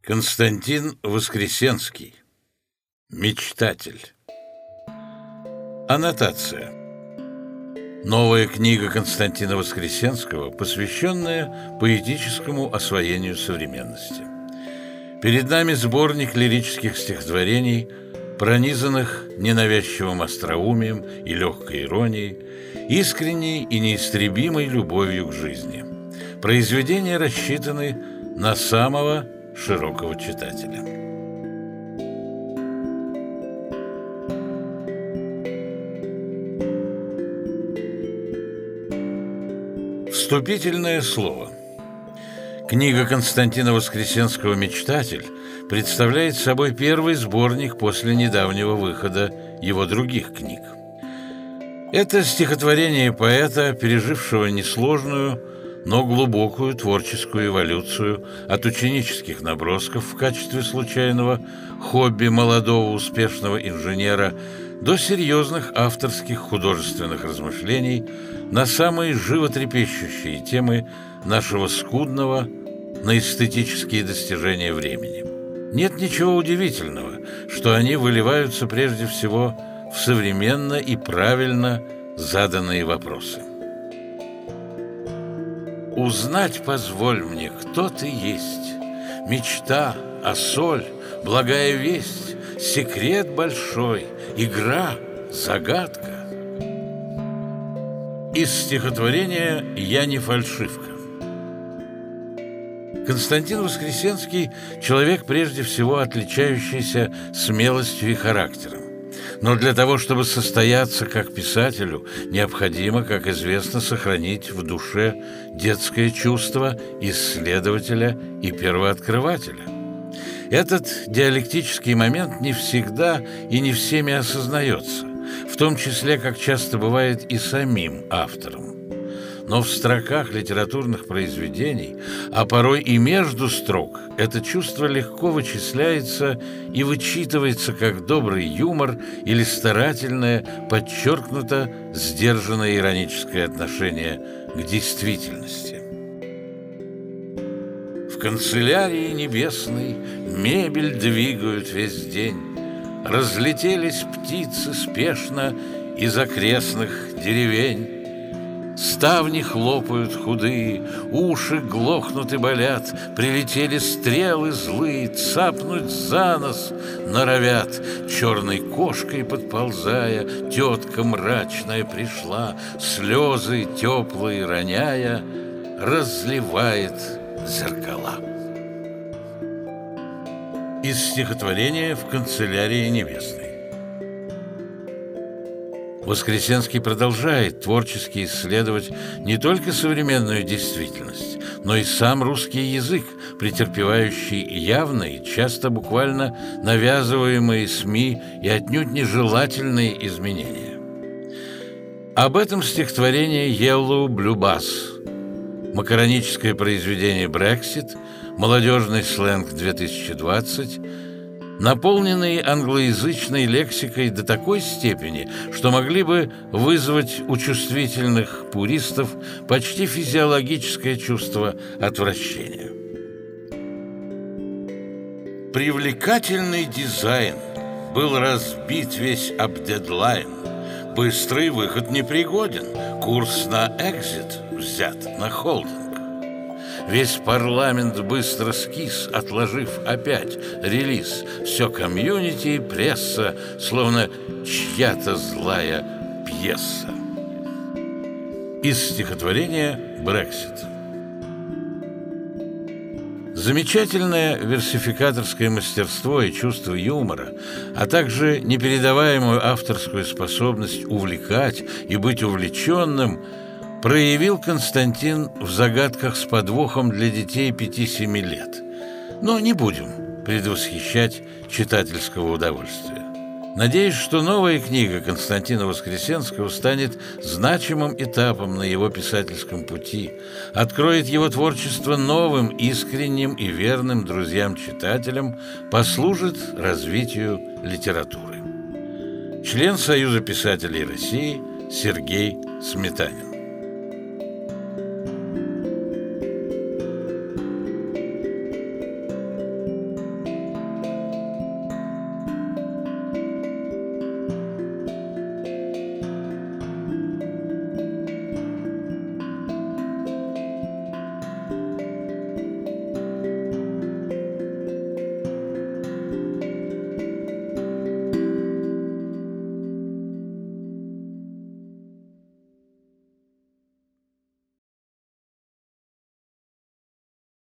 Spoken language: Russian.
Константин Воскресенский. Мечтатель. Аннотация. Новая книга Константина Воскресенского, посвященная поэтическому освоению современности. Перед нами сборник лирических стихотворений, пронизанных ненавязчивым остроумием и легкой иронией, искренней и неистребимой любовью к жизни. Произведения рассчитаны на самого широкого читателя. Вступительное слово. Книга Константина Воскресенского «Мечтатель» представляет собой первый сборник после недавнего выхода его других книг. Это стихотворение поэта, пережившего несложную, но глубокую творческую эволюцию от ученических набросков в качестве случайного хобби молодого успешного инженера до серьезных авторских художественных размышлений на самые животрепещущие темы нашего скудного на эстетические достижения времени. Нет ничего удивительного, что они выливаются прежде всего в современно и правильно заданные вопросы. Узнать позволь мне, кто ты есть, мечта, а соль, благая весть, секрет большой, игра, загадка. Из стихотворения «Я не фальшивка». Константин Воскресенский – человек, прежде всего, отличающийся смелостью и характером. Но для того, чтобы состояться как писателю, необходимо, как известно, сохранить в душе детское чувство исследователя и первооткрывателя. Этот диалектический момент не всегда и не всеми осознается, в том числе, как часто бывает, и самим автором. Но в строках литературных произведений, а порой и между строк, это чувство легко вычисляется и вычитывается как добрый юмор или старательное, подчеркнуто сдержанное ироническое отношение к действительности. В канцелярии небесной мебель двигают весь день, разлетелись птицы спешно из окрестных деревень. Ставни хлопают худые, уши глохнут и болят, прилетели стрелы злые, цапнуть за нос норовят. Черной кошкой подползая, тетка мрачная пришла, слезы теплые роняя, разливает зеркала. Из стихотворения «В канцелярии небесной». Воскресенский продолжает творчески исследовать не только современную действительность, но и сам русский язык, претерпевающий явные, часто буквально навязываемые СМИ и отнюдь нежелательные изменения. Об этом стихотворение «Yellow Blue Bass», макароническое произведение «Брексит», молодежный сленг 2020, наполненные англоязычной лексикой до такой степени, что могли бы вызвать у чувствительных пуристов почти физиологическое чувство отвращения. Привлекательный дизайн был разбит весь об дедлайн. Быстрый выход непригоден, курс на экзит взят на холдинг. Весь парламент быстро скис, отложив опять релиз. Все комьюнити и пресса, словно чья-то злая пьеса. Из стихотворения «Брексит». Замечательное версификаторское мастерство и чувство юмора, а также непередаваемую авторскую способность увлекать и быть увлеченным проявил Константин в загадках с подвохом для детей 5-7 лет. Но не будем предвосхищать читательского удовольствия. Надеюсь, что новая книга Константина Воскресенского станет значимым этапом на его писательском пути, откроет его творчество новым, искренним и верным друзьям-читателям, послужит развитию литературы. Член Союза писателей России Сергей Сметанин.